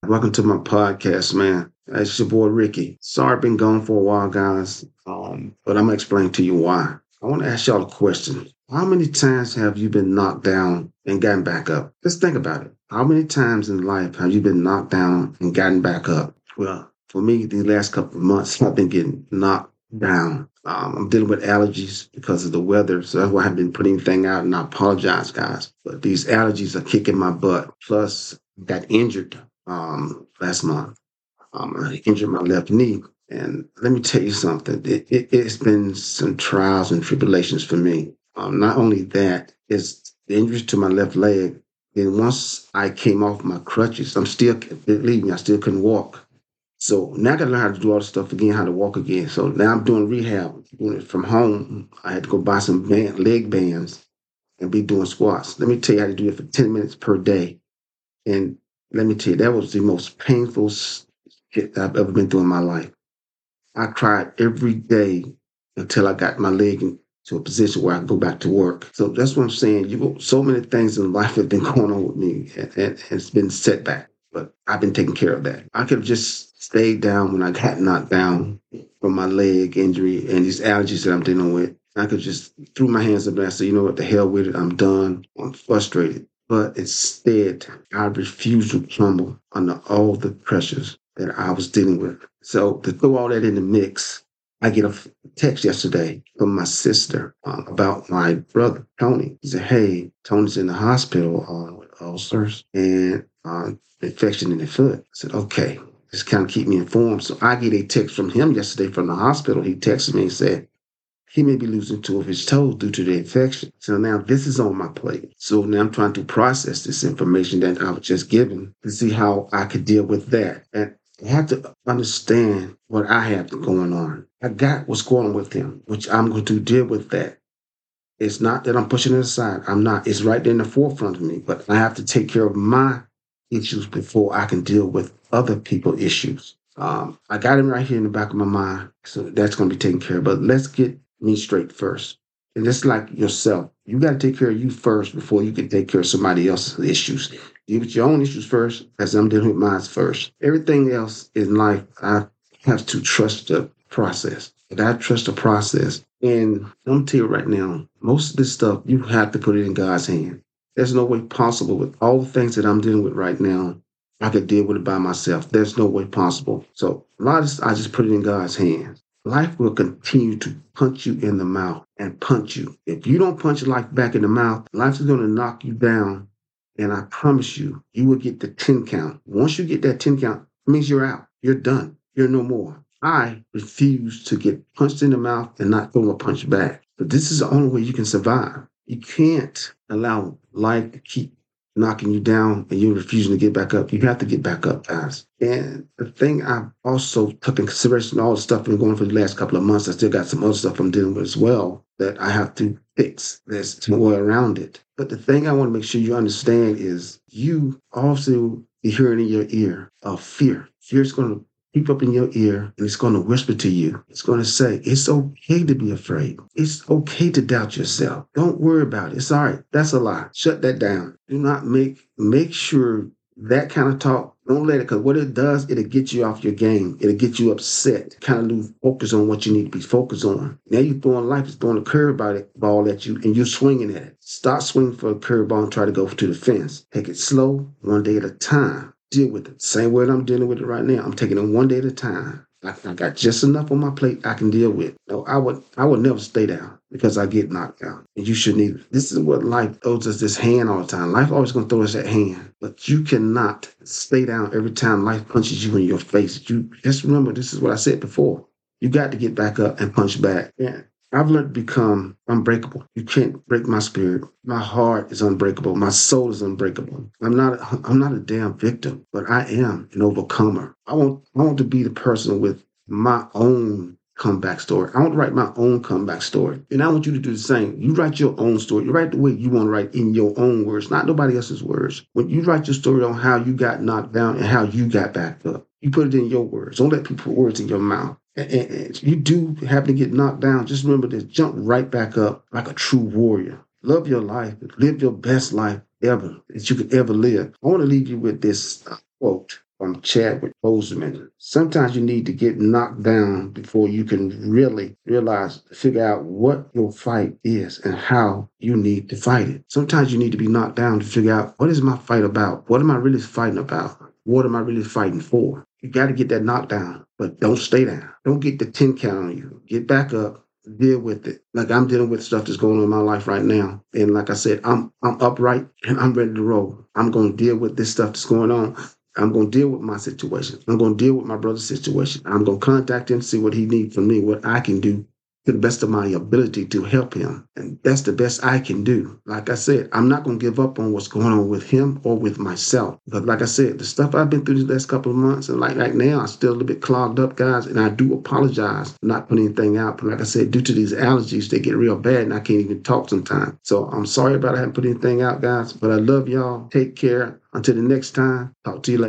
Welcome to my podcast, man. It's your boy Ricky. Sorry I've been gone for a while, guys. But I'm gonna explain to you why. I want to ask y'all a question. How many times have you been knocked down and gotten back up? Just think about it. How many times in life have you been knocked down and gotten back up? Well, for me, these last couple of months, I've been getting knocked down. I'm dealing with allergies because of the weather, so that's why I've been putting things out, and I apologize, guys. But these allergies are kicking my butt. Plus, got injured last month. I injured my left knee. And let me tell you something. It's been some trials and tribulations for me. Not only that, it's the injuries to my left leg. Then once I came off my crutches, believe me, I still couldn't walk. So now I got to learn how to do all this stuff again, how to walk again. So now I'm doing rehab, doing it from home. I had to go buy some leg bands and be doing squats. Let me tell you how to do it for 10 minutes per day. And let me tell you, that was the most painful shit I've ever been through in my life. I cried every day until I got my leg into a position where I can go back to work. So that's what I'm saying. So many things in life have been going on with me, and it's been setback. But I've been taking care of that. I could have just stayed down when I got knocked down from my leg injury and these allergies that I'm dealing with. I could just threw my hands up and I said, you know what, the hell with it. I'm done. I'm frustrated. But instead, I refused to crumble under all the pressures that I was dealing with. So to throw all that in the mix, I get a text yesterday from my sister about my brother, Tony. He said, hey, Tony's in the hospital with ulcers and infection in the foot. I said, okay, just kind of keep me informed. So I get a text from him yesterday from the hospital. He texted me and said, he may be losing two of his toes due to the infection. So now this is on my plate. So now I'm trying to process this information that I was just given to see how I could deal with that. And I have to understand what I have going on. I got what's going on with him, which I'm going to deal with that. It's not that I'm pushing it aside. I'm not. It's right there in the forefront of me. But I have to take care of my issues before I can deal with other people's issues. I got him right here in the back of my mind. So that's going to be taken care of. But let's get me straight first. And it's like yourself. You got to take care of you first before you can take care of somebody else's issues. Deal with your own issues first, as I'm dealing with mine first. Everything else in life, I have to trust the process. And I trust the process. And I'm going to tell you right now, most of this stuff, you have to put it in God's hand. There's no way possible with all the things that I'm dealing with right now. I could deal with it by myself. There's no way possible. So a lot of this, I just put it in God's hands. Life will continue to punch you in the mouth and punch you. If you don't punch life back in the mouth, life is going to knock you down. And I promise you, you will get the 10 count. Once you get that 10 count, it means you're out. You're done. You're no more. I refuse to get punched in the mouth and not throw a punch back. But this is the only way you can survive. You can't allow life to keep knocking you down and you're refusing to get back up. You have to get back up, guys. And the thing I also took in consideration, all the stuff I've been going for the last couple of months, I still got some other stuff I'm dealing with as well that I have to fix. There's no way around it. But the thing I want to make sure you understand is you also be hearing in your ear of fear. Fear is going to creep up in your ear and it's going to whisper to you. It's going to say, it's okay to be afraid. It's okay to doubt yourself. Don't worry about it. It's all right. That's a lie. Shut that down. Do not make sure that kind of talk, don't let it, because what it does, it'll get you off your game. It'll get you upset, kind of lose focus on what you need to be focused on. Now you're throwing life, is throwing a curveball at you, and you're swinging at it. Stop swinging for a curveball and try to go to the fence. Take it slow, one day at a time. Deal with it. Same way I'm dealing with it right now. I'm taking it one day at a time. I got just enough on my plate I can deal with. No, I would never stay down because I get knocked out. And you shouldn't either. This is what life throws us, this hand all the time. Life always going to throw us that hand. But you cannot stay down every time life punches you in your face. You just remember, this is what I said before. You got to get back up and punch back. Yeah. I've learned to become unbreakable. You can't break my spirit. My heart is unbreakable. My soul is unbreakable. I'm not a damn victim, but I am an overcomer. I want to be the person with my own comeback story. I want to write my own comeback story. And I want you to do the same. You write your own story. You write the way you want to write in your own words, not nobody else's words. When you write your story on how you got knocked down and how you got back up, you put it in your words. Don't let people put words in your mouth. And you do happen to get knocked down, just remember to jump right back up like a true warrior. Love your life. Live your best life ever that you could ever live. I want to leave you with this quote from Chadwick Boseman. Sometimes you need to get knocked down before you can really figure out what your fight is and how you need to fight it. Sometimes you need to be knocked down to figure out, what is my fight about? What am I really fighting about? What am I really fighting for? You got to get that knockdown, but don't stay down. Don't get the 10 count on you. Get back up, deal with it. Like I'm dealing with stuff that's going on in my life right now. And like I said, I'm upright and I'm ready to roll. I'm going to deal with this stuff that's going on. I'm going to deal with my situation. I'm going to deal with my brother's situation. I'm going to contact him, see what he needs from me, what I can do to the best of my ability to help him. And that's the best I can do. Like I said, I'm not going to give up on what's going on with him or with myself. But like I said, the stuff I've been through these last couple of months, and like right now, I'm still a little bit clogged up, guys. And I do apologize for not putting anything out. But like I said, due to these allergies, they get real bad and I can't even talk sometimes. So I'm sorry about I haven't put anything out, guys. But I love y'all. Take care. Until the next time, talk to you later.